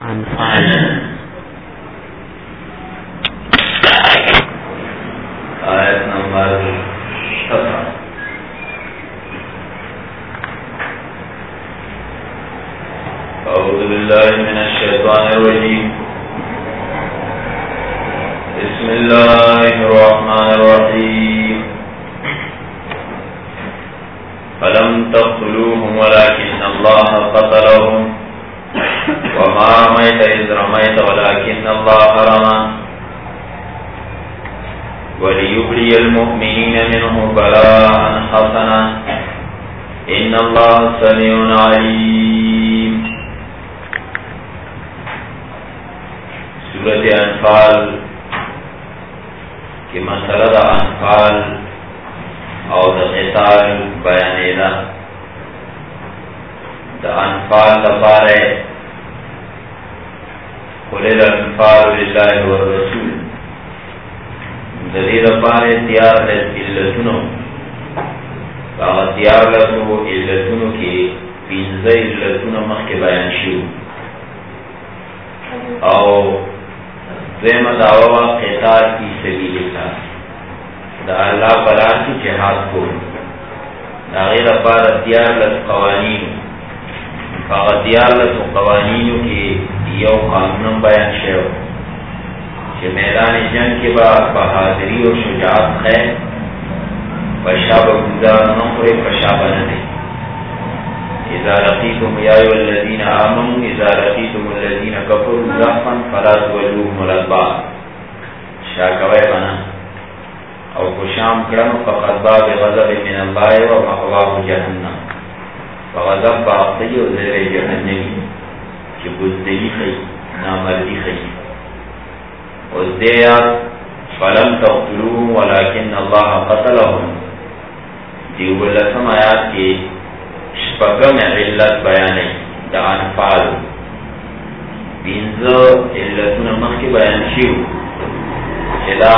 انفال آیت نمبر 17 أعوذ بالله من الشيطان الرجيم بسم الله الرحمن الرحيم فلم تقتلوهم ولكن الله قتلهم وما رميت إذ رميت ولكن الله رمى وليبلي المؤمنين منه بلاء حسنا إن الله سميع عليم. سورة انفال کی مسئلہ دا انفال او دا قتال بیانی دا انفال دا پارے قُلِ الْأَنْفَالُ لِلَّهِ وَالرَّسُولِ دا دید پارے تیار علتونو تیار لسو علتونو کی پینزه علتونو مخ کے بیان شیو او دویم دعوی قتال فی سبیل اللہ دا اللہ بلان کی جہاد کو دا غیر پار دیار لس قوانین فاغ دیار لس قوانینو کی یو قانون بیان شو کہ میدان جنگ کے بعد بہادری و شجاعت خیر فشاب گزار نخوری فشاب ندے اذا لقیتم یا ایو الذین آمنوا اذا لقیتم الذین کفروا زحفا فلا تولوهم الادبار شاکوی بنا او کشام کرم فقد باب غضب من اللہ و مأواه جہنم فغضب باقی و زیر جہنمی چی بزدلی خی نامردی خی اس دیات فلم تقتلوهم ولكن اللہ قتلهم دیو لسم آیات کی شپگم علت بیانی دا انفال بینزو علتون مخی بیان شیو چلا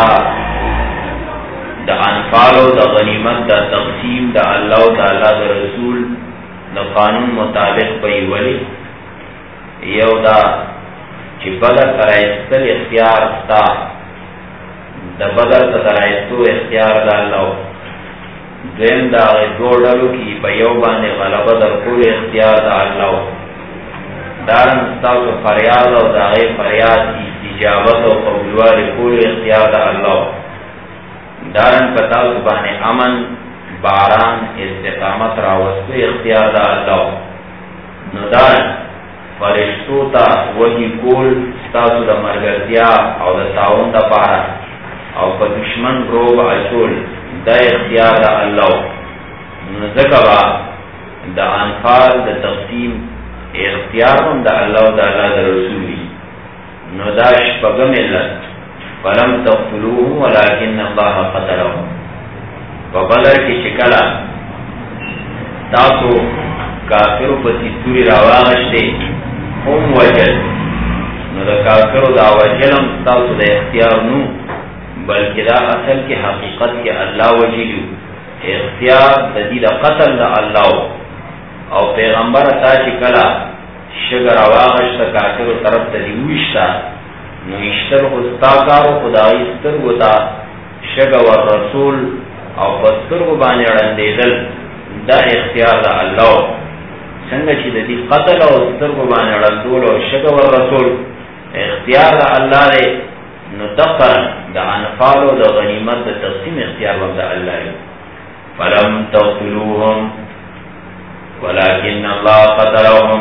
دا انفالو دا غنیمت دا تقسیم دا اللہ و دا اللہ دا رسول دا قانون مطابق بیولی یو دا چی بدر ترائستل اختیار ستا دا بدر ترائستو اختیار دا اللہ دویم دا دو ڈلو کی بیو باندې غلبه در کول اختیار دا اللہ دارن ستاسو فریاد او دا غی فریاد استجابت او قبولوار کول اختیار دا اللہ دارن پتاسو باندې امن باران استقامت راوستو اختیار دا اللہ نو دارن فرشتو تا وحی کول ستاسو دا مرگرتیا او دا تاون دا پارا او پا دشمن روب اچول دا اختیار دا اللہ نزکبا دا انفال دا تقسیم اختیار هم دا اللہ دا اللہ دا رسولی نو دا شپگم علت فلم تقتلوهم ولكن اللہ قتلهم فبدر کی شکلا تاسو کافرو پسی توری راواغشتے هم وجل نو دا کافرو دا وجلم تاسو دا اختیار نو بلکہ دا اصل کی حقیقت کے اللہ وجیلو اختیار دید قتل دا اللہ او پیغمبر تا چکلا شگر آواغشتا کافر و طرف تا دیوشتا نو اشتر خستاکارو خدای سترگو تا شگر و رسول او پسترگو بانی رندیدل دا اختیار دا اللہ سنگا چی دا دی قتل او سترگو بانی رندول او شگر و رسول اختیار دا اللہ دے نو دقرن دا انفال و دا غنیمت دا تقسیم اختیار وقت دا اللہ فلم تقتلوهم ولكن اللہ قتلهم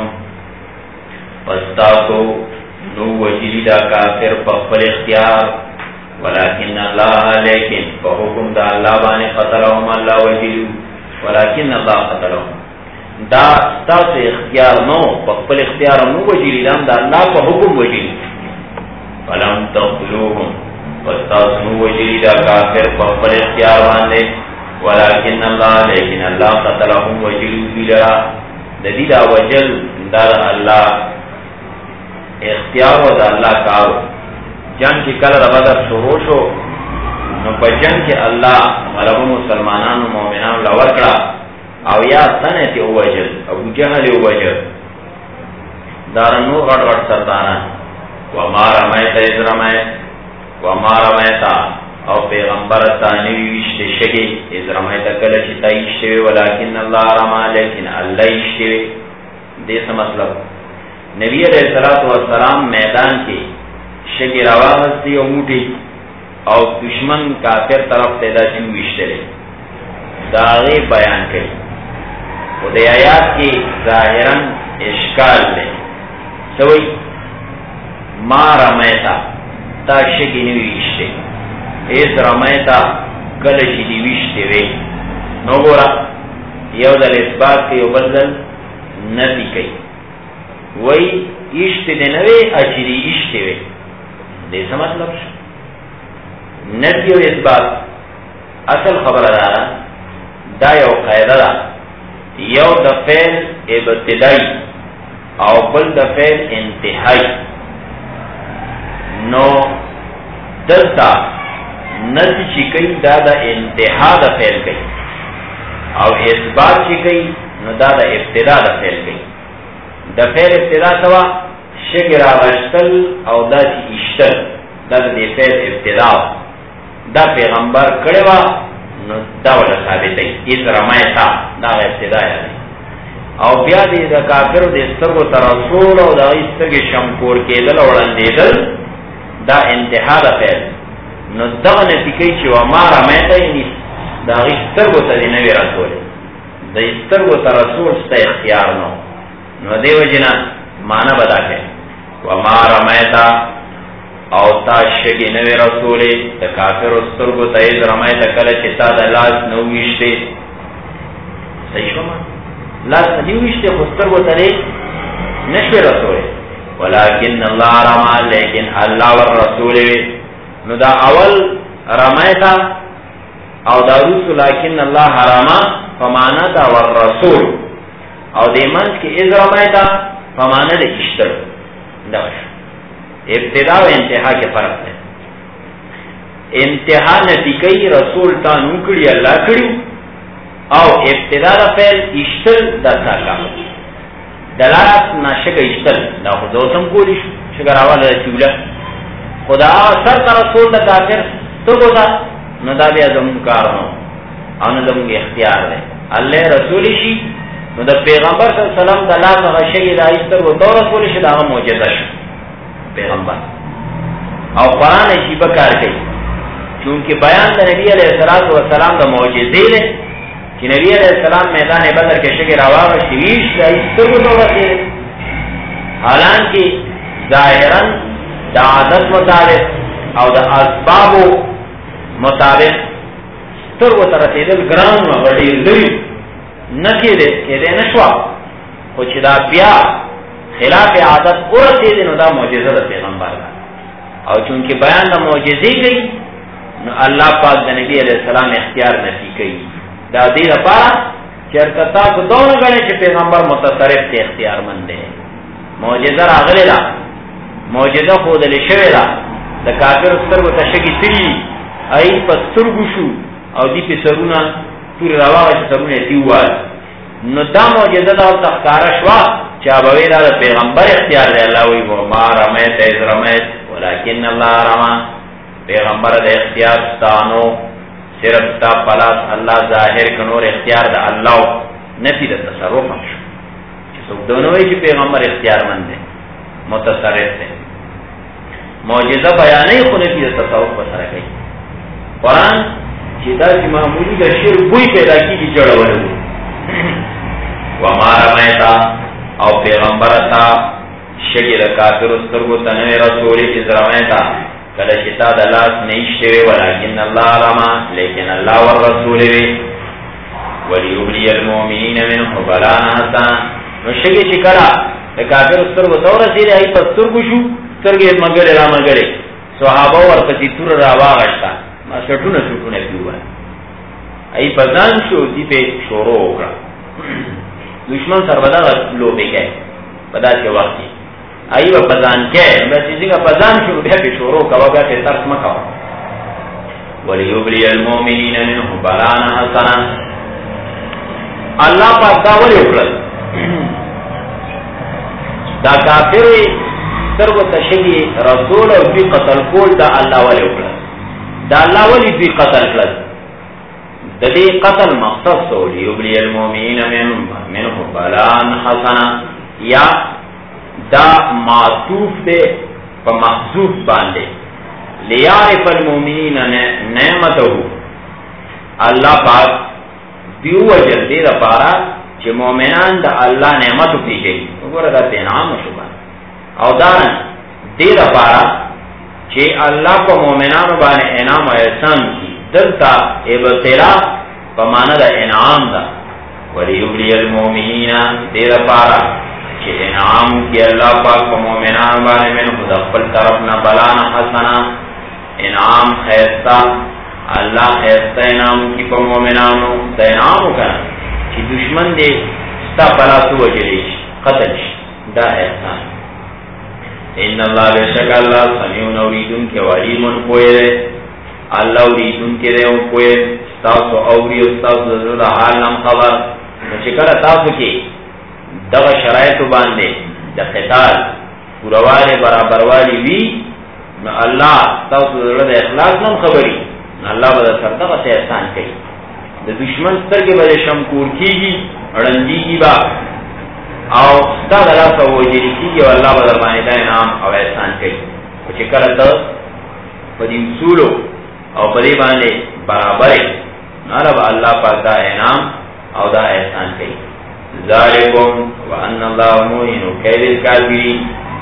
پستاکو نو وجلی دا کافر پخفل اختیار ولكن اللہ لیکن پحکم دا اللہ بانے قتلهم اللہ وجلو ولكن اللہ قتلهم دا ستاسو اختیار نو پخفل اختیار نو وجلی دا اللہ پحکم وجلی فلم تقتلوهم فاستاسنو وجلی دا کافر پخبر اختیار باندے ولكن اللہ لیکن اللہ قتلهم وجلو بلرا ددی دا وجل دار اللہ اختیار و دا اللہ کارو جنگ کی کل ربادر شروع شو نو پا جنگ کی اللہ غلب مسلمانان و مومنان لورکڑا او یا سنتی او وجل ابو جہل او وجل دارنو غټ غټ سرداران وما رمیت اذ رمیت وما رمیت او پیغمبر تانی ویشت شگی اذ رمیت کل چتا ایشتوی ولیکن اللہ رما لیکن اللہ ایشتوی دیسا مطلب نبی علیہ السلام میدان کی شگی رواغستی و موٹی او دشمن کافر طرف تیدا چو ویشتلی داغی بیان کری و دی آیات کی ظاہرن اشکال دے سوئی ما رمیتا تا شگی نوی ویشتے ایس رمیتا کلشی دی ویشتے وی نو گورا یو دل اثبات کئی و بدل نفی کئی وی ایشتے دی نوی اچی دی ایشتے وی دیسا مطلب شو نفی و اثبات اصل خبر دارا دا یو قیده دا یو دا فعل ابتدائی او بل دا فعل انتہائی نو دلتا نفی چی کئی دا دا انتہا دا فعل کئی او اثبات چی کئی نو دا دا ابتدا دا فعل کئی دا فعل ابتدا سوا شگر آغشتل او دا چی اشتل دا دا فعل ابتدا دا پیغمبر کڑوا نو دا ولا ثابت ہے اس رمایتا دا ابتدا ہے او بیا دې د کافر د سترګو تر رسول او د ایستګي شمکور کېدل وړاندېدل دا انتها ده فعل نو دغه نتیجه چې و ما رمایتا یې دا سترګو ته نه وی رسول د سترګو تر رسول ست اختیار نو دیو جنا معنا بدا کې و ما رمایتا او تا شگی نوی رسولی دا کافر استرگو تا ایز رمائی تا کل چتا دا لاس نویشتے صحیح شو ما لاس نویشتے خسترگو تا لے نشوی رسولی ولیکن اللہ رما لیکن اللہ والرسولی نو دا اول رمائی تا او دا رسول لیکن اللہ رما فمانا دا والرسول او دی منس کی ایز رمائی تا فمانا دا اشتر دا شو ابتدا و انتہا کے فرق ہے انتہا نتیقی رسول تا نوکڑی اللہ کڑی او ابتدا دا فعل اشتل دا تاکا دلالت نا شگا اشتل دا خود دوسم کولی شگر آوالا دا چولا خدا سر تا رسول دا کافر ترگو تا نو دا بیا زمون کارنو او نو زمون اختیار دے اللہ رسولی شی نو دا پیغمبر صلی اللہ علیہ وسلم دا لا مغشگی دا اشتر و دو رسولی شی دا موجزہ شی پیغمبر او قرآن ایشی بکار گئی چونکہ بیان دا نبی علیہ السلام دا معجزے لے کہ نبی علیہ السلام میدان بدر کے شکر آواغ شویش دا استرگو دو رسے حالانکہ ظاہراً دا عادت مطابق او دا اسباب مطابق استرگو ترسے دل گران وغیر لئی نکی دے کہ دے نشوا خوچ دا بیا خلاف عادت ورسی دی نو دا معجزہ دا پیغمبر دا او چونکہ بیان دا معجزی گئی نو اللہ پاک دا نبی علیہ السلام اختیار نفی گئی دا دیر پارا چرکتا کو دونوں گنے چھ پیغمبر متصرف تے اختیار مندے معجزہ راغلے دا معجزہ خود لشوے دا کافر سترگو تشکی تری ای پس ترگو شو او دی پی سرونا توری رواغ سرونا تیوال نو دا معجزہ دا تخکارا شوا چابوی دا پیغمبر اختیار دے اللہ وی ما رمیت ایز رمیت ولیکن اللہ رما پیغمبر دے اختیار ستانو صرف تا پلاس اللہ ظاہر کنور اختیار دا اللہ نفی دا تصرف شو چسو دونوی چی پیغمبر اختیار مند دے متصرف دے معجزہ بیانی خو نفی دا تصرف بسر گئی قرآن چی دا چی معمولی دا شیر بوئی پیدا کی جی جڑا ولو وما رمیتا او پیغمبر تا شکل کافر استرگو تنوی رسولی از رمیتا کلشتا دلاس نیشتوی ولیکن اللہ رما لیکن اللہ والرسولی ولیبلی المومنین منه بلان حسان نو شکل چکلا کافر استرگو تو رسیلی ای پس ترگو شو ترگی مگره را مگره صحابه ورپسی تر راواغشتا ما سٹونه سٹونه پیوبا ای پزان شو دی پی شورو اکرا دشمن سر بدا لوبے گئے بدا کے وقتی آئی با پزان کے بس اسی کا پزان شروع بیا پی شورو کوا بیا پی ترس مکاو وَلِيُبْلِيَ الْمُؤْمِنِينَ مِنْهُ بَلَاءً حَسَنًا اللہ پاک دا ولی اکرل دا کافر سترګو تشهي رسول او دوی قتل کول دا الله ولی وکړه، دا الله ولی دوی قتل کړل. د دې قتل مقصد سو ليبلي المؤمنين منهم بلاء حسنا، یا دا معطوف ده په محذوف باندې، ليعرف المؤمنين نعمته، الله پاک دیو وجل دې لپاره چې مؤمنان د الله نعمت پیژني. وګوره دا انعام شو او دا دې لپاره چې الله په مؤمنانو باندې انعام او احسان کوي. دلته ابتلا په معنا د انعام ده، وليبلي المؤمنین دې لپاره چې انعام کې الله پاک په مؤمنانو باندې منه د خپل طرف نه بلان حسنا، انعام خیرتا، الله خیرتا انعام کی په مؤمنانو د انعام وکړه چې دشمن دې ستا بلا تو وجلی قتل دا احسان. ان الله بشک الله سميع اوریدون کې علیم کوی، الله اوریدون کې دی او کوی تاسو اوري او تاسو د حال نام خبر. چې کله تاسو کې دغه شرایط باندې د قتال پرواله برابروالی وی، نو الله تاسو د اخلاص نام خبري، الله به سره دغه احسان کوي. د دشمن سترګې به شمکور کیږي، اړندېږي با او ستا د لاسه وجلي کېږي او الله به در باندې دا انعام او احسان کوي. خو چې کله ته په دې اصولو او په دې باندې برابرې، نو الله پاک دا انعام او دا احسان کوي. ذالکم وان الله موهن کید الکافرین،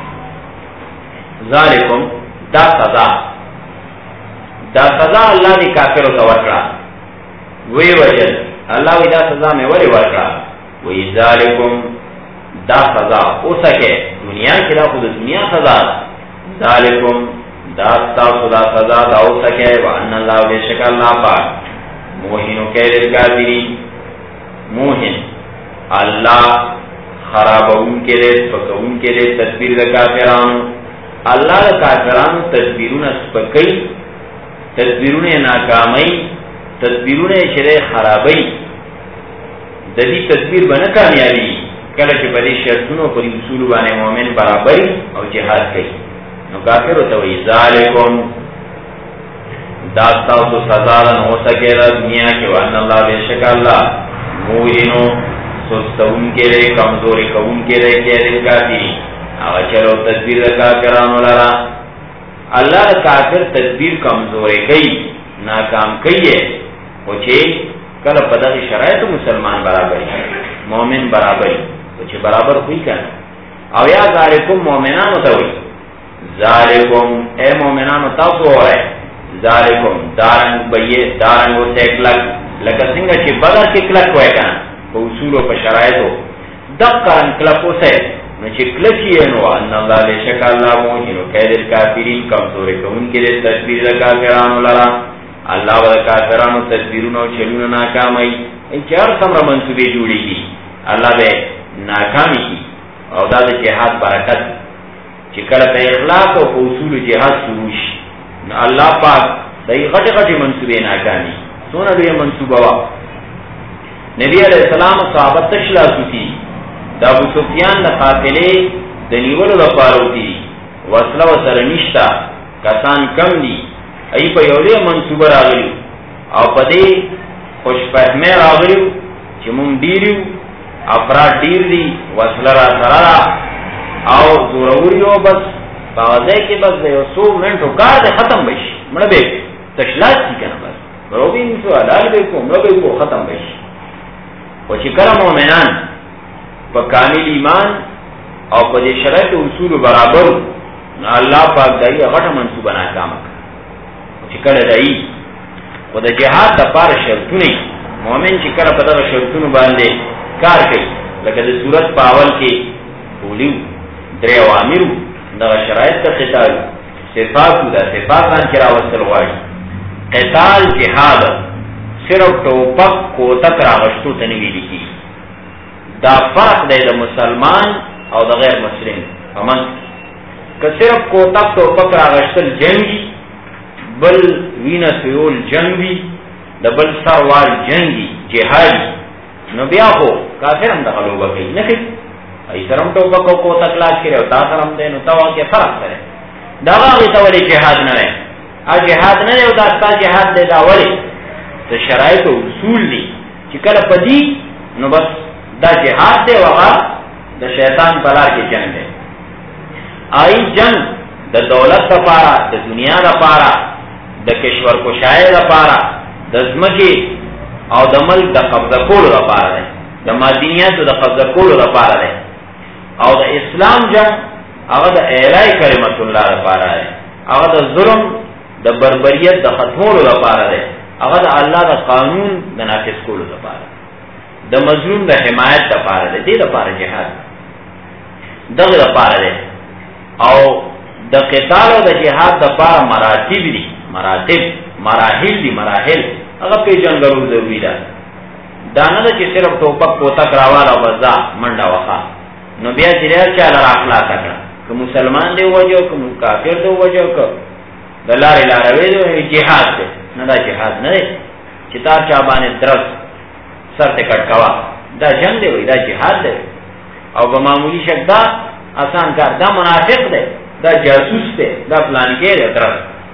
ذالکم دا سزا، دا سزا الله دی کافرو ته ورکړه. وی وجل الله وی دا سزا مې ولې ورکړه؟ وی ذالکم دا سزا اوسکه دنیا کې دا خو د دنیا سزا، ذالکم دا تاسو دا سزا دا اوسکه وان الله بشک الله پاک موهن کید الکافرین، موهن الله خرابون کې دې سپکون کې دې تدبیر د کافرانو، الله د کافرانو تدبیرونه سپکای، تدبیرونه ناکامای، تدبیرونه شری خرابای. د دې تدبیر باندې کامیابی کله چې په دې شرطونو په اصول باندې مؤمن برابرۍ او جهاد کوي، نو کافر ته وی ذالکم دا تاسو سزا نه هو سکے دنیا کې، وان الله بشک الله موهینو سستون کې لري، کمزوري کوون کې لري کې دې کافی او چلو تدبیر کافرانو لرا. الله کافر تدبیر کمزوري کوي، ناکام کوي، او چې کله په دغه شرایط مسلمان برابر مؤمن برابر او چې برابر کوي کنه. او یا ذالکم مؤمنانو ته وي، ذالکم اے مؤمنانو تاسو وای، ذالکم دارن بيه دارن او تکلک لکه څنګه چې بدر کې کلک وای کنه په اصول او په شرایطو دقن کلک وسه، نو چې کلک یې نو ان الله بشک الله موهینو کید الکافرین، کمزوري کوون کې د تدبیر کافرانو لرا. الله ول کافرانو تدبیرونو چلونه ناکامای، ان چار څومره منسوبې جوړیږي الله به ناکامي کی. او دا د جهاد برکت چې کله په اخلاص او اصول جهاد شروع شي، نو الله پاک دای غټه غټه منسوبې ناکامي څونه لوی منسوبه وا. نبی علیہ السلام صحابه تشلا سوتی دا ابو سفیان د قافلې د نیولو لپاره وتی، وسله وسره نشتا، کسان کم دي، ای په یو لوی منسوبه راغلی او په دې خوشفهمه راغلی چې مونږ ډیرو افراد ډیر دي، وسله را سره او ضروري بس پاوځه کې بس یو 100 منټو کار دې ختم بشي، مړ به تشلا کی کنه بس روبین سو حلال به کو مړ به کو ختم بشي. او چې کله مؤمنان په کامل ایمان او په دې شرایط او اصول برابر، الله پاک دایي غټه منسوبه ناکامه. چې کله دایي او د جهاد د پاره شرطونه، مؤمن چې کله په دغه شرطونو باندې کار کوي، لکه د صورت په اول کې بولیو درې اوامر د شرایط ته قتال صفات د صفات باندې راوستل وایي. قتال جهاد صرف ټوپک کوتک راغشتو ته نه ویل کی، دا فرق دی د مسلمان او د غیر مسلم فمن. که صرف کوتک ټوپک راغشتل جنگي، بل وینا سیول جنگي، د بل سروال جنگي جهاد، نو بیا خو کافر هم دغه لوبه کوي نه کوي. ایسرم ټوپک کو تکلاش کړي او تاسو هم دې نو تاو کې فرق سره دا هغه ته ولې جهاد نه وي ا جهاد نه یو دا ستا جهاد دی دا ولې د شرایط او اصول دي چې کله پدی نو بس دا جهاد دی وغه د شیطان په لار کې جنگ دی آی جنگ د دولت لپاره د دنیا لپاره د کشور کوشای لپاره د ځمکې او د ملک د قبضه کولو لپاره دی د مدینیاتو د قبضه کولو لپاره دی او د اسلام جنگ هغه د اعلای کلمت الله لپاره دی هغه د ظلم د بربریت د ختمولو لپاره دی هغه د الله د قانون د نافذ کولو لپاره د مظلوم د حمایت لپاره دی دې لپاره جهاد دغه لپاره دی او د قتال او د جهاد لپاره مراتب دي مراحل دي مراحل هغه پیژنګرو ضروري ده دا نه چې صرف ټوپک پوتک راواله او بزا منډه وخا نو بیا چې چا لار اخلاق کړه که مسلمان دی وجو که کافر دی وجو که د لارې لاروي دی جهاد دی نه دا جهاد نه دی چې تا چا باندې درس سر ته کټ کوا دا جنگ دی وای دا جهاد دی او په معمولی شک دا آسان کار دا منافق دی دا جاسوس دی دا پلان کې دی درس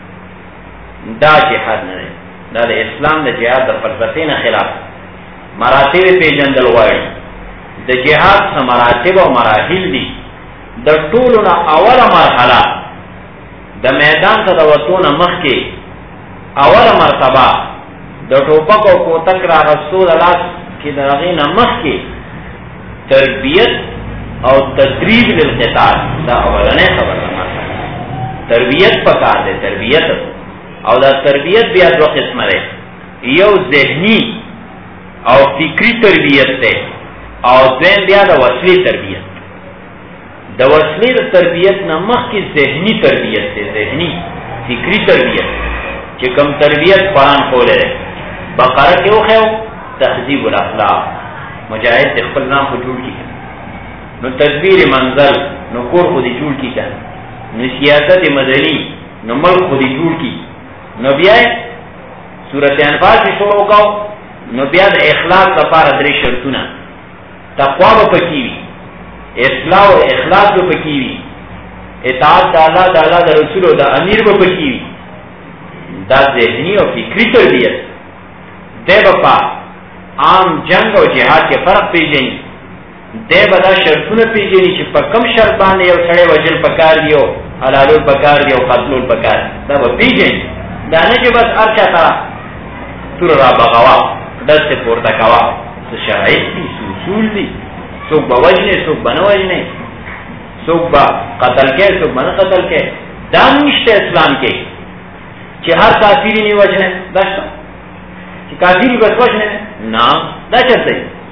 دا جهاد نه دی دا د اسلام د جهاد د فلسفې نه خلاف مراتب پیژندل غواړي د جهاد څخه مراتب او مراحل دي د ټولو نه اوله مرحله د میدان ته د وتونه مخکې اوله مرتبه د ټوپک او کوتک را رسول الله کې د هغې نه مخکې تربیت او تدریب للقتال دا اولنې خبره ده تربیت پکار دی تربیت او دا تربیت بیا دو قسمه ده یو ذهنی او فکری تربیت ده او دویم بیا د وسلی تربیت د وسلی تربیت نه مخکې ذهنی تربیت ده ذهنی فکری تربیت چې کوم تربیت قرآن خوله ده بقره کې وخیو تهذیب الاخلاق مجاهد خپل نام خو جوړ کړي نو تدبیر منزل نو کور خو دې جوړ کړي نو سیاست مدنی نو ملک خو دې جوړ کړي نو بیا سورۃ انفال کې شروع وکاو نو بیا د اخلاص لپاره درې شرطونه تقوا به پکې وي اصلاح او اخلاص به پکې وي اطاعت د الله د رسول او د امیر به پکې وي دا ذهنی او فکری تربیت ده په عام جنگ او جهاد کې فرق پیژني ده به دا شرطونه پیژني چې په کم شرط باندې یو سړی وجل پکار دیو حلالول پکار دیو قتلول پکار دا به پیژني دا نه چې بس ارچا تا تور را بغوا دست پورته کوا څه شرایط دي اصول دي څوک به وجنه څوک به نه وجنه څوک به قتل کې څوک به نه قتل کې دا نشته اسلام کې چې هر کافر نه وجنه دا چې کافر بس وجنه نه دا چرته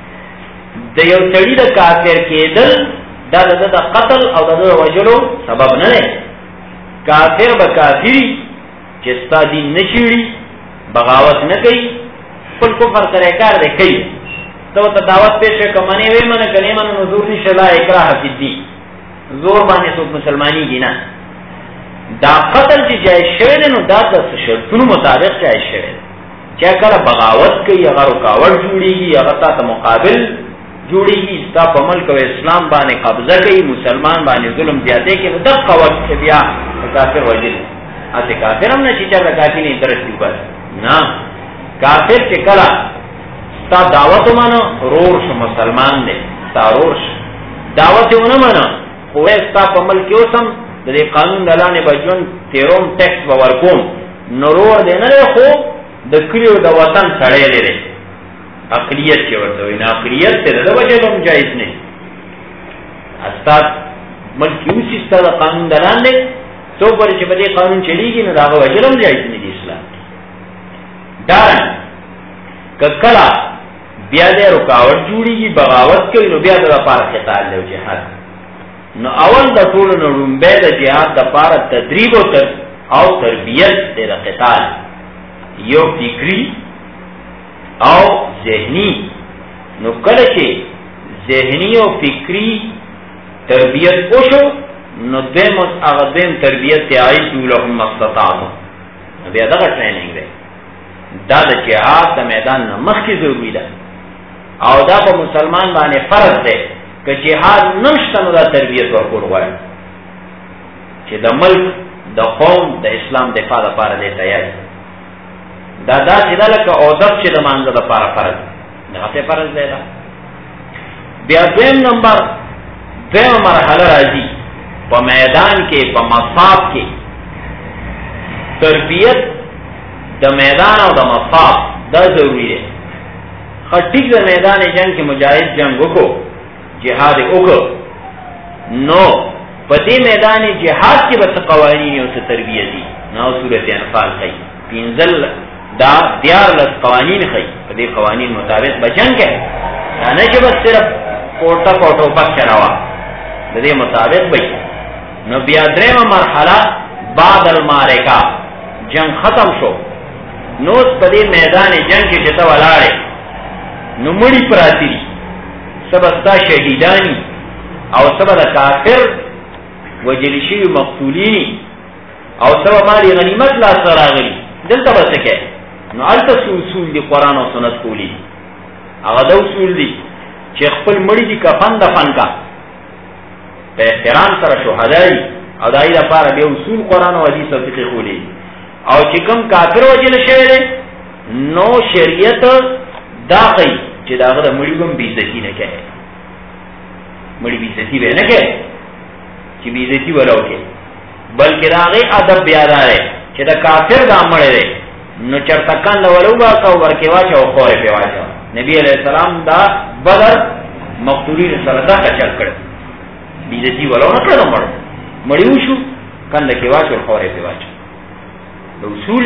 د یو سړي د کافر کېدل دا د قتل او د وجلو سبب نه دی کافر به کافری چې ستا دین نشيړي بغاوت نه کوي خپل کفر سره کار دی کوي ته دعوت پیش کمنه وي منه کني منه نزور نشه لا اکراه فی الدین زور باندې څوک مسلمانی دي نه دا قتل چې جایز شوی نو دا د شرطونو مطابق جایز شوی چې کله بغاوت کوي هغه رکاوټ جوړیږي هغه ته مقابل جوړیږي ستا په ملک او اسلام باندې قبضه کوي مسلمان باندې ظلم زیاته کوي نو دغه وخت بیا کافر وجل اته کافر هم نه چې چا کافر نه درشتي بس نه کافر چې کله ستا دعوت مانو رور شو مسلمان دی ستا رور شو دعوت یې ونه مانو خو ستا په ملک کې اوسم د دې قانون د لاندې بجون تیروم ټیکس به ورکوم نو رور دی نه خو د کلیو د وطن سړی دی اقلیت کې ورته وي نه اقلیت ته د وجه هم جایز نه استاد ملک یو سیستم قانون د لاندې تو پر چې په دې قانون چلیږي نو دا وجه هم جایز نه دی اسلام دا ککلا بیا دې رکاوټ جوړیږي بغاوت کوي نو بیا د لپاره قتال له جهاد نو اول د ټول نو رومبه د جهاد د لپاره تدریب او تربیت د قتال یو فکری او ذهنی نو کله چې ذهنی او فکری تربیت وشو نو دیم هغه دیم تربیت ته عایشو لهم مستطاعتو بیا دغه ټریننګ دی دا د جهاد د میدان نه مخکې ضروري ده او دا په مسلمان باندې فرض دی که جهاد نشته نو دا تربیت ورکول غواړي چې د ملک د قوم د اسلام دفاع لپاره دی تیار دا داسې ده لکه اودس چې د مانځه لپاره فرض دغسې فرض دی دا. بیا دویمه مرحله راځي په میدان کې په مصاف کې تربیت د میدان او د مصاف دا ضروری دی. ټیک د میدان جنگ کې مجاهد جنگ وکړو جهاد وکړو نو په دې میدان جهاد کې به څه قوانین او څه تربیه دي نو سورۃ انفال کوي پنځل دا 14 قوانین کوي په دې قوانین مطابق به جنگ کوي نه چې بس صرف کوټه پک چلاوا د دې مطابق به نو بیا درېمه مرحله بعد المعرکه جنگ ختم شو نو په دې میدان جنگ کې چې ته ولاړې نو مړی پراتی دي سبستا شهیدانی او سبا دا کافر وجلشی مقتولینی او سبا مالی غنیمت لا سراغلی دلتا بسکے نو علتا اصول دی قرآن و سنت کولی اغا دا اصول دی چه خپل مړی دی کفن دفن کا پا احترام سر شهدائی او دائی دا پارا بے اصول قرآن و حدیث و فقه کولی او چه کم کافر وجل شهده نو شریعت دا قی چې داغه د مړی کوم بیزتی نه کوي مړی بیزتی به نه کوي چې بیزتی ولاو کوي بلکې داغه ادب بیا داره چې دا کافر دا مړی دی نو چرته کان ولو با کو ورکه واچو خورې په واچو نبی علیہ السلام دا بدر مقتولین سره دا چل کړ بیزتی ولاو نه کړو مړی وشو کنده کې واچو خورې په واچو د اصول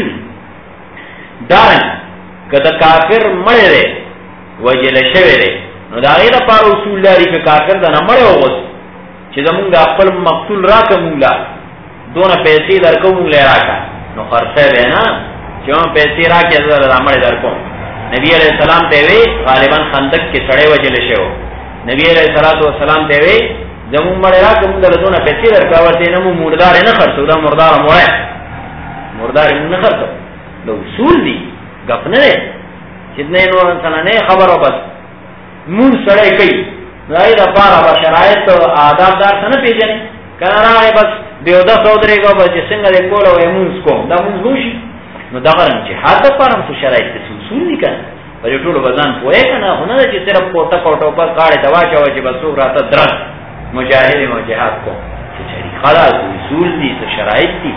دا کدا کافر مړی دی وجل شوی دی نو دا غیر پر اصول لري چې کافر دا نه مړ وغوس چې زمونږ د خپل مقتول راکه مونږه دونه پیسې درکو مونږ راکا نو خرڅه دی نه چې مونږ پیسې راکې زړه مړ درکو نبی علیہ السلام ته وی غالبا خندق کې سړی وجل شو نبی علیہ السلام ته وی زمونږ مړ راکه مونږ دونه پیسې درکا ورته نه مو مردار نه خرڅو دا مردار نه خرڅو نو اصول دي غپ نه جتنے نور انسان نے خبر ہو بس مون سڑے کئی رائی دا پارا با شرائط آداب دار سن پیجنے کنا رائی بس بیودا سودرے گا بس جسنگا دے کولا وی مونس کو دا مونس گوشی نو دا غرم جہاد دا پارم سو شرائط تسی اصول دی کنا پر جو طول بزان پوئے کنا ہونا دا چی صرف کوتا کوتا پر کاڑی دواچا وچی بس سوک راتا درد مجاہد و جہاد کو چچری خلاص اصول دی سو شرائط دی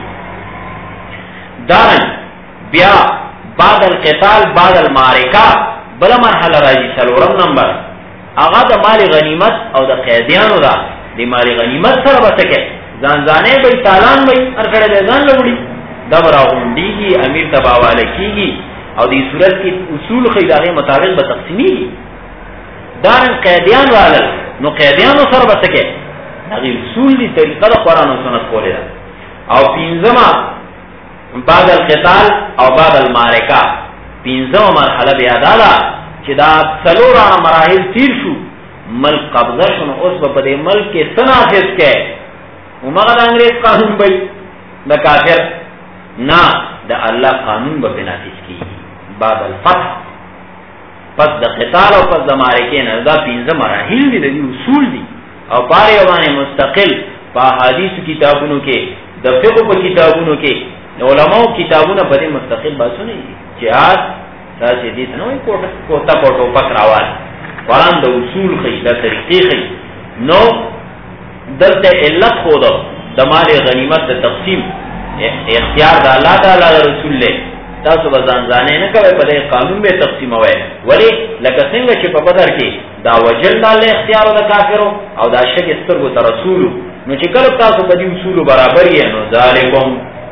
دارن بیا بعد القتال بعد المعرکه بل مرحله راځي څلورم نمبر هغه د مال غنیمت او د قیدیانو دا د مال غنیمت سره وسکه ځانځانه به تالان به ارکړه د ځان لوري دا براوندېږي امیر تباواله کیږي او د صورت کې اصول خیداغه مطابق به تقسیمي دارن قیدیان والل نو قیدیانو سره وسکه هغه اصول دي طریقه د قران او سنت کوله او پنځمه بعد القتال او بعد المعرکه پنځمه مرحله بیا دا چې دا څلورانه مراحل تیر شو ملک قبضه شنو اوس په دې ملک کې تنافس کې عمره د انګريز قانون به د کافر نه د الله قانون به تنافس کی بعد الفتح پس د قتال او پس د معرکې نه دا پنځه مراحل دي د اصول دي او پاره باندې مستقل په حدیث کتابونو کې د فقه په کتابونو کې علماء کتابونه په دې مستقل باسونه دي جهاد تاسو دې نه وي کوټه پکراوال قرآن د اصول خي د طریقې خي نو دلته علت خود د مال غنیمت د تقسیم اختیار د الله تعالی رسول له تاسو بزان ځانې نه کوي په دې قانون به تقسیم وای ولی لکه څنګه چې په بدر کې دا وجل د اختیار د کافرو او دا شک سترګو تر رسول نو چې کله تاسو په دې اصول برابر یې نو ذالکم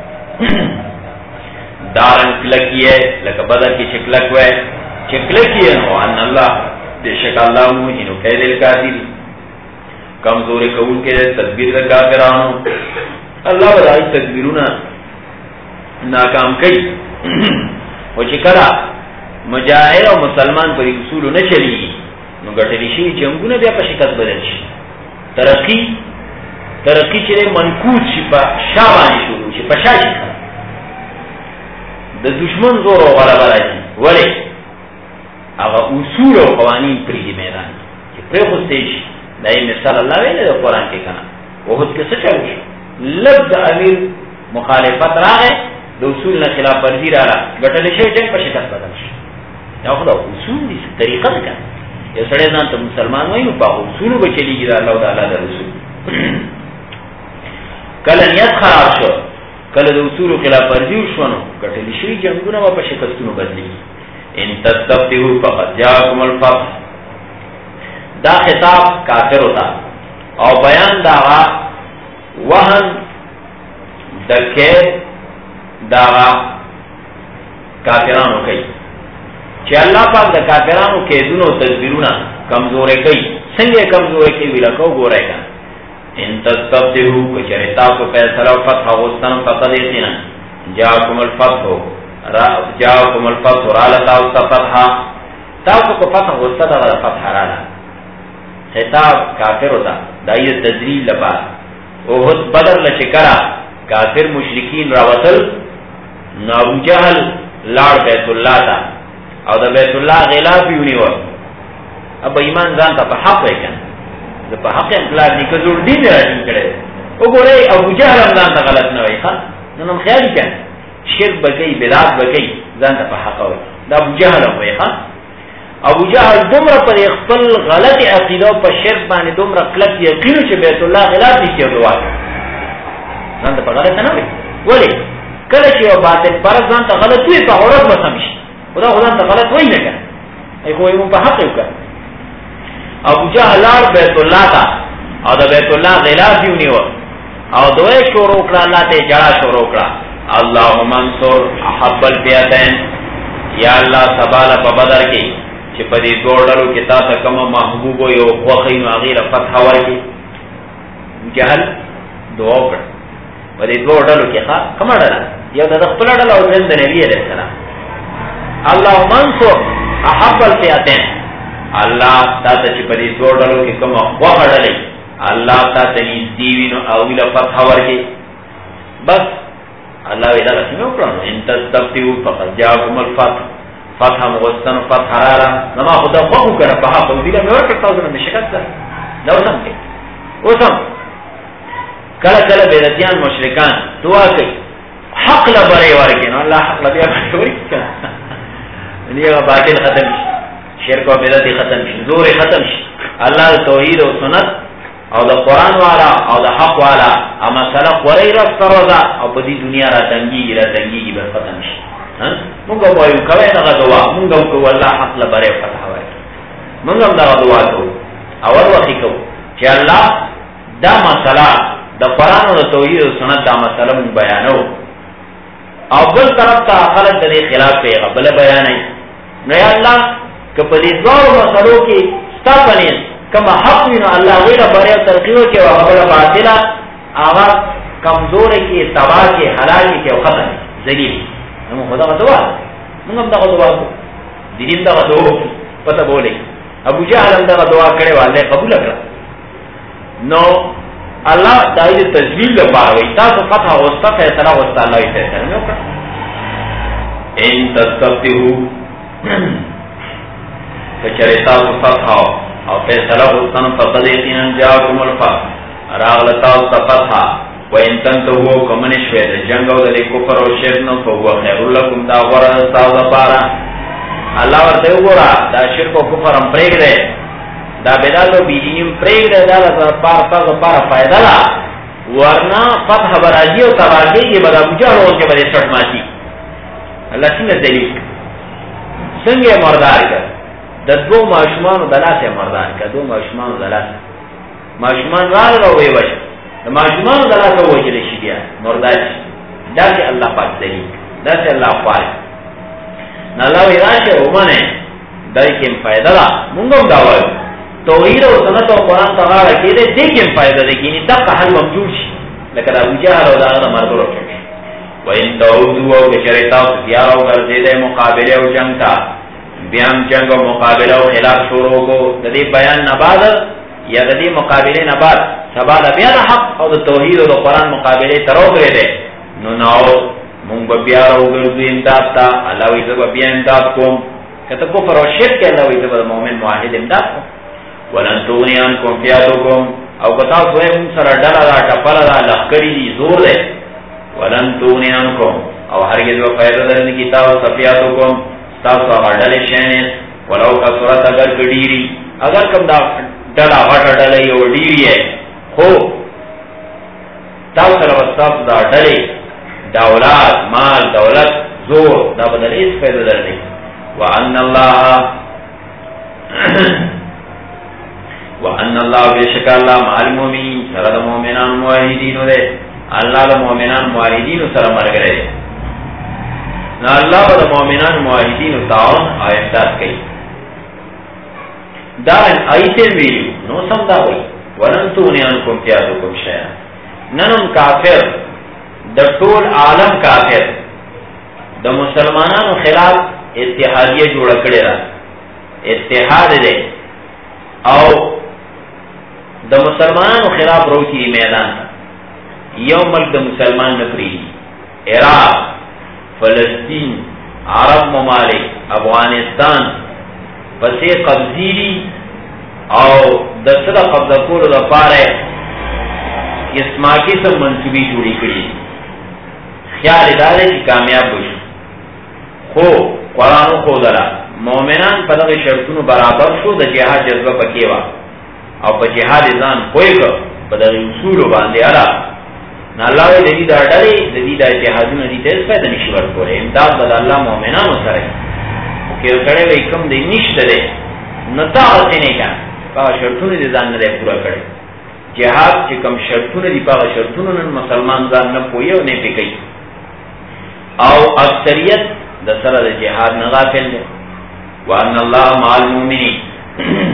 دارن کلکیه لکه بدر کی شکلک وے چکلکیه نو ان الله دې شک الله مو انو کېدل کافر کمزوري قبول کړي تدبیر د کافرانو الله ولای تدبیرونه ناکام کړي او چې کړه مجاهد او مسلمان په اصول نه چلی نو ګټلی شي جنگونه بیا په شکست بدل شي ترقی چې منکوس شي په شابانه شروع شي په شاشي د دشمن زور او غلبه راځي ولی هغه اصول او قوانین پرې دی میدان چې پرې خوستې شي دای مثال الله ویل د قران کې کنه وحد کې څه چلو لږ امیر مخالفت راغې د اصول نه خلاف ورزي رااله ګټل شي چې په شکل بدل شي دا خو د اصول دي طریقه ده یو سړی ځان ته مسلمان وایي نو په اصول به چلیږي د الله تعالی د رسول کله نیت خراب شو کله د اصول خلاف ورزي وشونه ګټل شي جنگونه په شکستونو بدلي ان تستفتحوا فقد جاءكم الفتح دا خطاب کافر ہوتا او بیان دا وهن د کې دا کافرانو کوي چې الله پاک د کافرانو کې دونو تدبیرونه کمزورې کوي څنګه کمزورې کوي ویل کو ګورای کا ان تستفتحوا کچریتا کو فیصله فتح واستن فقد یقینا جاءكم الفتح جاءكم الفتح رالتا فتح تاسو کو فتح واستن فتح رالا خطاب کافر ہوتا دای تذلیل لپا اوحد بدر لشکرا کافر مشرکین راوتل نو ابو جهل لاړ بیت الله تا او د بیت الله غلاف یونیو اب ایمان ځان ته په حق وکړ د په حق اطلاق دي کزور دین راځي کړي وګوره ابو جهل ځان ته غلط نه وای ښا نو خیال کړه شرک بګي بدعت بګي ځان ته په حق وای دا ابو جهل وای ښا ابو جهل دومره پر خپل غلط عقیده په شرک باندې دومره کلک یقین چې بیت الله غلاف دي کېږي ځان ته په غلط نه وای ولی کله چې یو باطل پر ځان ته غلط وي په اورات وسم شي خدا ته غلط وای نه کړه ای خو یې په حق وکړه ابو جهل بیت الله تا او د بیت الله غلاف دیونیو او دوی شروع کړه الله ته جړه شروع کړه اللهم انصر احب الفئتين یا الله سبحانه په بدر کې چې په دې ډوړلو کې تاسو کوم محبوب یو خوخین غیر فتح ورکی جهل دعا وکړه په دې ډوړلو کې ښا کومه ډله یو د خپل ډله او د نبی عليه السلام اللهم انصر احب الفئتين الله تاسو چې په دې ډوړلو کې کوم خوخړلې الله تاسو یې دیوینو او ویل فتح ورکی بس الله ویلا څنګه وکړو ان تستفتحوا فقد جاءكم الفتح فتح مغستن فتح حرارا نما خدا خو کنه په حق او دیله مې ورکړ تاسو نه شکایت ده دا وسم دي وسم کله کله بیرتیان مشرکان دعا کوي حق لا بره ورکې نو الله حق لا بیا ورکړي دغه باطل ختم شي شرک او بدعت ختم شي زور ختم شي الله توحید او سنت او د قران والا او د حق والا اما سره قری راستروزا او په دې دنیا را تنګي به ختم شي مونږ وایو کوي دا دعا مونږ کو الله حق لا بره فتح وای مونږ دا دعا کوو او ورته کوو چې الله دا مسله د قران او توحید او سنت دا مسله مون بیانو او بل طرف ته خلک د خلاف پیغمبر بیانای نو یا الله کپه دې دوه مسلو کې ستاسو کما حق وینو الله ویلا بره ترقیو کې او هغه باطله هغه کمزوري کې تباہ کې حلال کې او ختم ذلیل نو خدا دعا موږ دا دعا دین دا دعا پته بوله ابو جهل دا دعا کړي والے قبول کړ نو الله دایې تذلیل لپاره وي تاسو فتح او فیصله او الله یې فیصله نو کړ ان تستفتحوا کچره تاسو فتح او فیصله وستن فقد یقینا جاءكم الفتح راغلتا فتح وان تنتهوا کمن شوه د جنگ او د کفر او شرک نو فهو خير لكم دا غره تاسو لپاره الله ورته وګورا دا شرک او کفر هم پرېږده دا بدعت او بيدینم پرېږده دا لپاره تاسو لپاره فائدہ لا ورنا فتح براجي او تباہي کې بد ابو جهل او کې بد شرط ماشي الله څنګه دلیل څنګه مردار کړ د دوه ماشومان د لاسه مردان کړه دوه ماشومان د لاسه ماشومان راغله وی وش د ماشومان د لاسه وجل شي بیا مردان دا چې الله پاک دی دا چې الله پاک نه الله وی راشه ومنه دای کې فائدہ لا مونږ دا وایو توحید او سنت او قران تعالی کې دې کې فائدہ دی کینی دغه حل موجود شي لکه ابو جهل او دا مرګ ورکړي وین تعوذ او شریطا او زیارو ګرځې د مقابله او جنگ تا بیان جنگ او مقابله او خلاف شروع کو د دې بیان نه بعد یا د دې مقابله نه بعد سبا د بیان حق او د توحید او د قران مقابله ترو غره ده نو نو مونږ بیا راوګرځو امداد تا الله وی زه بیا امداد کوم کته کو پر شرک الله وی زه مؤمن موحد امداد کوم ولن تغني عنكم فئاتكم او کتا سوئے ان سر ڈلا دا ٹپلا دا لخکری دی زور دے ولن تغني عنكم او هرگز و فائدہ درن کی تاو صفیاتکم تاو اگر ڈل شین ولو کسرت اگر کڈیری اگر کم دا ڈلا غٹ ڈلی او ڈیری ہے خو تاو سر وستاف دا ڈلی دولات مال دولت زور دا بدل اس فائدہ درن وان اللہ وان اللہ بیشک اللہ مع المؤمنین سر دا مومنان موحدین دے اللہ دا مومنان موحدین سر مرگرے نا اللہ دا مومنان موحدین تعاون آیفتات کئی دارن آیتیں ویلیو نو سمدہ ہوئی ولن تغنی عنکم فئاتکم شیئا ننم کافر دا طول عالم کافر دا مسلمانانو خلاف اتحادیہ جوڑا کڑی را اتحاد دے او دا مسلمانانو خلاف روکی میدان یو ملک دا مسلمان نپری عراق فلسطین عرب ممالک افغانستان پسے قبضیری او دا صدا قبضہ کولو دا پارے اسماکی سب منصوبی جوڑی کری خیال ادارے کی کامیاب بشو خو قرآن خو دلا مومنان پا دغی شرطونو برابر شو دا جہاد جذبہ پکیوا او پا جہاد ازان خوئی کر پا دغی اصولو باندے علا نا اللہ وی دلی دا ڈلی دلی دا جہادون دی تیز پیدا نشور کولے امداد بدا اللہ مومنانو سرے کہ کڑے وی کم دی نشت دے نتا غسینے کن پا شرطونو دی زان ندے پورا کڑے جہاد چی کم شرطونو دی پا شرطونو نن مسلمان زان نپوئی و نیپی کئی او اکثریت دا سر دا جہاد نغافل دے وان اللہ مع المؤمنین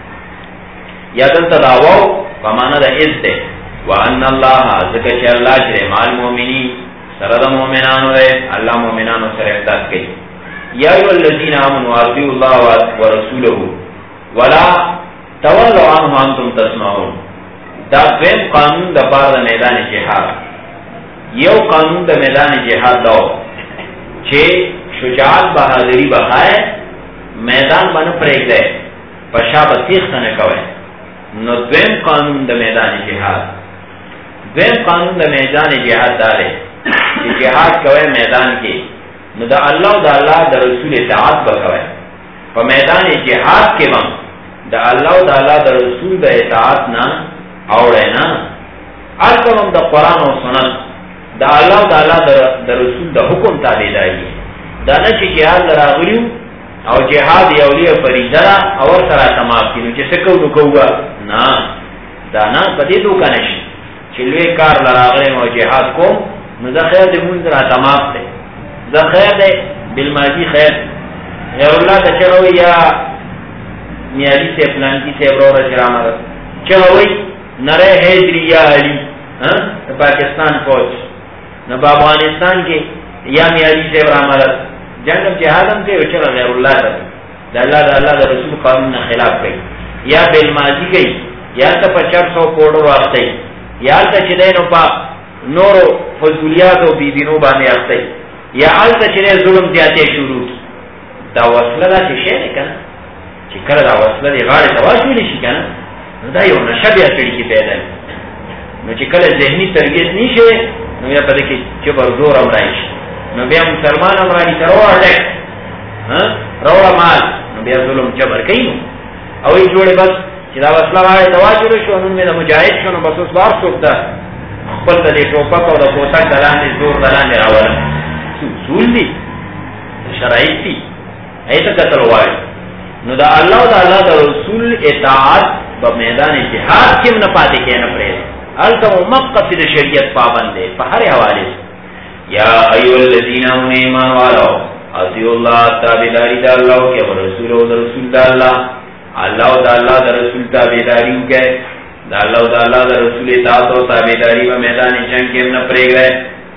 یا دلتا دعواو فمانا دا عز دے وان اللہ ذکر چی اللہ چرے مع المؤمنین سر دا مومنانو دے اللہ مومنانو سر افتاد کئی یا ایو الذین آمنوا اطیعوا اللہ ورسولہ ولا تولوا عنہ انتم تسمعون دا دویم قانون دا پار دا میدان جہاد یو قانون دا میدان جہاد داو چھے شجاعت بہادری بخائے میدان بنا پریک دے پشا بسیخ سنکوئے نو دویم قانون دا میدان جہاد دویم قانون دا میدان جہاد دارے کہ جہاد کوئے میدان کے نو دا اللہ دا اللہ دا رسول اطاعت بکوئے پا میدان جہاد کے من دا اللہ دا اللہ دا رسول دا اطاعت نا اوڑے نا آلکم دا قرآن و سنت دا اللہ دا اللہ دا رسول دا حکم تابع دائی دا نچی جہاد لراغلیو او جہاد یولی فریدرا اور سرا تمام کینو چی سکو دو کوگا نا دا نا پدی دو کنشی چلوے کار لراغلیم او جہاد کو نو دا خیر دے منزرا تمام دے دا خیر دے بالماضی خیر غیر اللہ دا چلوی یا میالی سے پلانکی سے برور جرام رس چلوی نرے حیدری یا علی پاکستان فوج نبا افغانستان کے یا میالی سے برام رس جنگم جہادم کے چلو غیر اللہ دا اللہ دا رسول قانون نا خلاف گئی یا بالماضی گئی یا تا پا 400 کوڑو آختی یا تا چدینو پا نورو فضولیات و بیبینو بانے آختی یا آلتا چدین ظلم زیادے شروع کی دا وصلہ دا چی شیئے کنا چی کل دا وصلہ دی غاڑی تواشوی نشی کنا دا یو نشب یا سڑی کی پیدا نو چی کل ذہنی تربیت نیشے نو یا پدے کی چبر زور امرائیش نو بیا مسلمان امرانی تا روڑا ڈیک روڑا مال نو بیا ظلم جبر کئی نو اوی جوڑے بس چی دا وصلہ غاڑی تواشوی شو انہوں میں دا مجاہد شو نو بس اس بار سوکتا خپل دا دے ٹوپک و دا پوتک دلانے زور دلانے راولا اصول دی شرائط دی ایسا قتل ہوئے نو دا اللہ دا اللہ دا رسول اطاعت با میدان جہاد کم نپاتے کے نپریز الکم مقصد شریعت پابندے پہر حوالے یا ایو الذین آمنوا ایمان والو اطیعوا اللہ تابعداری دا اللہ کے ورسول دا رسول دا اللہ دا اللہ دا رسول تابعداری کے دا اللہ دا رسول اطاعت و تابعداری با میدان جنگ کم نپریگ رہے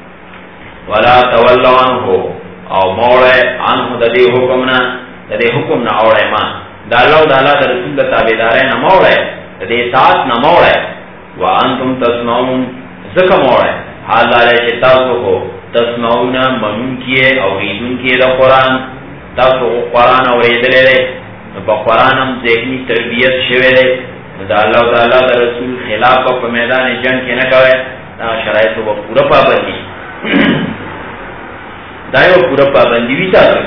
ولا تولوا عنہ او موڑے عنہ دا دے حکمنا دا دے حکمنا اوڑے مان دا اللہ دا رسول دا تابعدارے نہ موڑے دا دے اطاعت نہ موڑے وانتم تسمعون ذکر موڑے حال دارے چے تاسو کو تسمعون منون کیے او ریدون کیے دا قرآن تاسو قرآن او ریدلے دے په قرآن هم ذهني تربیت شوی دی. دا الله تعالی د رسول خلاف په میدان جنگ کې نه کوي، دا شرایطو به پوره پابندي دا یو پوره پابندي وي. تاسو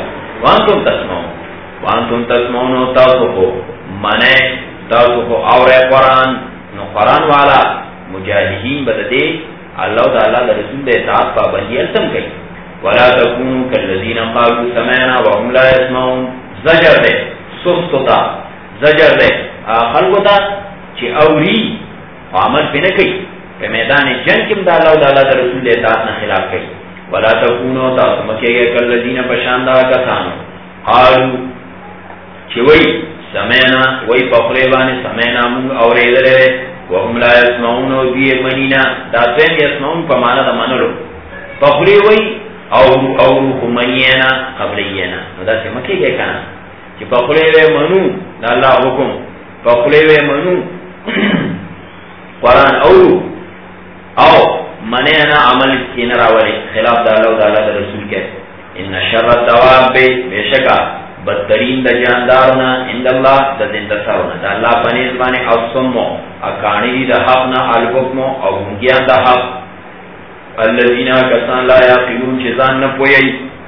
وانتم تسمعون تاسو کو منه تاسو کو اوره قرآن نو قرآن والا مجاهدین بددي الله تعالی د رسول د اطاعت پابندي التم کوي. ولا تكونوا كالذين قالوا سمعنا وهم لا يسمعون. زجر ده سستتا زجر ده خلقو تا چې اوري عمل پنه کوي په میدان جنگ کې د الله تعالی د رسول د اطاعت نه خلاف کوي. ولا تكونوا تاسو مکه كالذين بشاندا کسانو قالوا چې وای سمعنا وای په خپل باندې سمعنا موږ اورېدلې وهم لا يسمعون دی منینا دا څنګه يسمعون په معنا د منلو په خپل وای او منینا قبلینا نو دا څه مکه کې کنه چې په خپل منو د الله حکم په خپل منو قرآن او منینا عمل کې نه راوړي خلاف د الله تعالی د رسول کې. ان شر الدواب بشکا بدترین د جاندارنا عند الله د زنده سرونه د الله په نسبت باندې اوسمو اکانی د حق نه الحکم او ګیان د حق الذين كسان لا يعقلون چې ځان نه پوي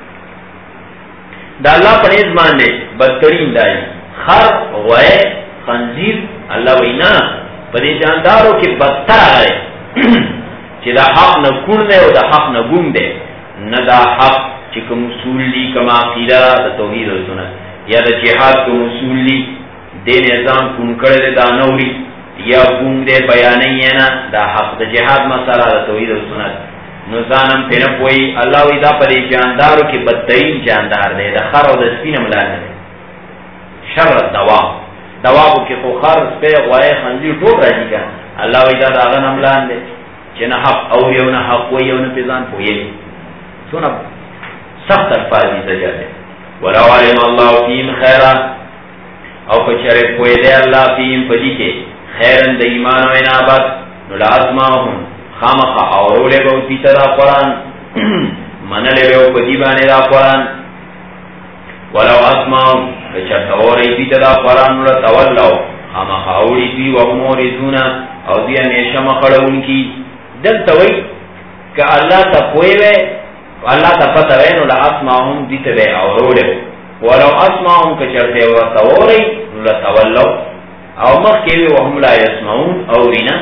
د الله په نسبت باندې بدترین دی خر غوی خنزیر الله وینا په دې جاندارو کې بدتر دی چې د حق نه کور نه او د حق نه ګوم دی نه دا حق چې کوم اصول دي کما عقیده د توحید او سنت یا د جهاد کوم اصول دي د نظام کوم کړه دا نوري یا کوم دې بیانې نه دا حق د جهاد مسله د توحید او سنت نو ځانم په نه پوي الله وی دا پرې جاندارو کې بدترین جاندار دی د خر او د سپینه ملان دی. شر دوابو کې خو خر سپه غوای خنزیر ټول راځي کا الله وی دا داغه نملان دی چې نه حق او یو نه حق وي یو نه پیزان پوي څونه سخت الفاظی زجر ہے. ولو علم الله فیم خیرا او کچره پوی دے اللہ فیم پدی کے خیرن د ایمان و انابت نو لازماهم خامخ اورولے بو دیتا دا قرآن منلے بو پدی بانے دا قرآن. ولو اسماهم کچرتا اوری دیتا دا قرآن نو لتولو خامخ اوری دی ومورزونا او دی امیشہ مخڑون کی دلتوی کہ اللہ تا پوی وے الله ته پته وینو لا اسمعهم دې ته اورولې ولو اسمعهم کچرته ورتوري لا تولوا او مخکې وهم لا يسمعون اورینا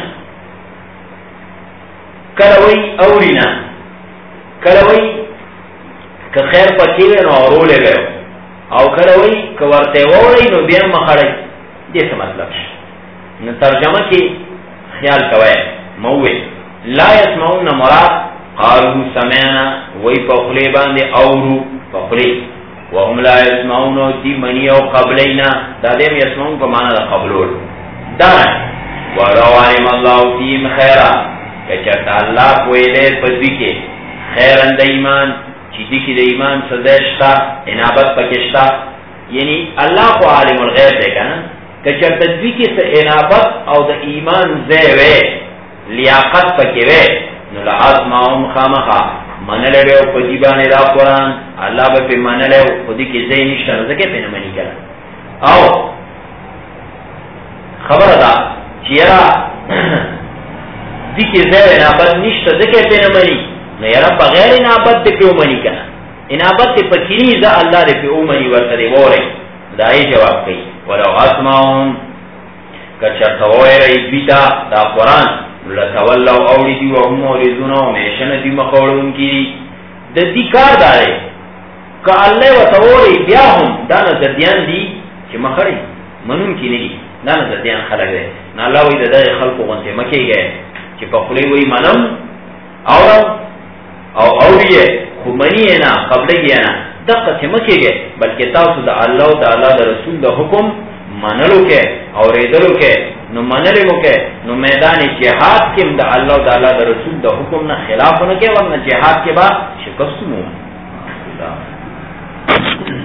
کلوي اورینا کلوي که خیر پکې نو اورولې او کلوي که ورته ووري نو بیا مخړی دې څه مطلب نو ترجمه کې خیال کوی موي لا يسمعون مراد قالوا سمعنا وی پخلی باندې اورو پخلی وهم لا يسمعون دی منی او قبلینا دا دیم يسمعون په معنا د قبلول دا ولو علم الله فيهم خيرا کچرتا الله کوی دې پدې کې خیرن د ایمان چې دې کې د ایمان سدشتا انابت پکشتا یعنی الله خو عالم الغیب دی کنه کچرتا دې کې څه انابت او د ایمان زوی لیاقت پکې وې نو لازمهم خامخا منلې او پدی باندې دا قرآن الله به په منلې او پدی کې ځای نشته ځکه په نه منی کړه او خبره ده چې را دې کې ځای نه بد نشته ځکه په نه منی نه یاره بغیر نه بد په منی کړه انابت په کینی ځا الله دې په منی ورته وره دای جواب کوي ولو اسمعهم کچته وایي بیتا دا قرآن لتولوا اولی دی وهم مورزون و میشن دی مخورون کی د دی کار داره که اللہ و توری بیا هم دا نظردیان دی چه مخری منون کی نگی دا نظردیان خلق ده نا اللہ وی دا خلقو غنطه مکی گئے چه پا خلی وی منم اورم او اوریه خو منیه نا قبلیه نا دقا چه مکی گئے بلکه تاسو دا اللہ و دا اللہ دا رسول دا حکم منلو کے اوریدلو کے نو منلے مو کے نو میدان جہاد کے دا اللہ تعالی دا رسول دا حکم نہ خلاف نہ کے ورنہ جہاد کے بعد شکست مو